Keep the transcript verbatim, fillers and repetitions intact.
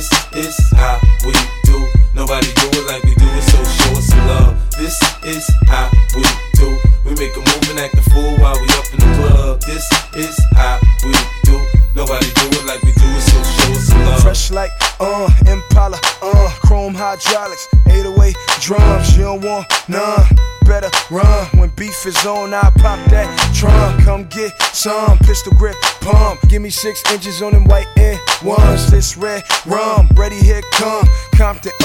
This is how we do. Nobody do it like we do it, so show us some love. This is how we do. We make a move and act a fool while we up in the club. This is how we do. Nobody do it like we do it, so show us some love. Fresh like, uh, Impala, uh, chrome hydraulics, eight oh eight drums, you don't want none. Better run, when beef is on, I pop that trunk. Come get some, pistol grip pump. Give me six inches on them white end ones. This red rum, ready, here come Compton.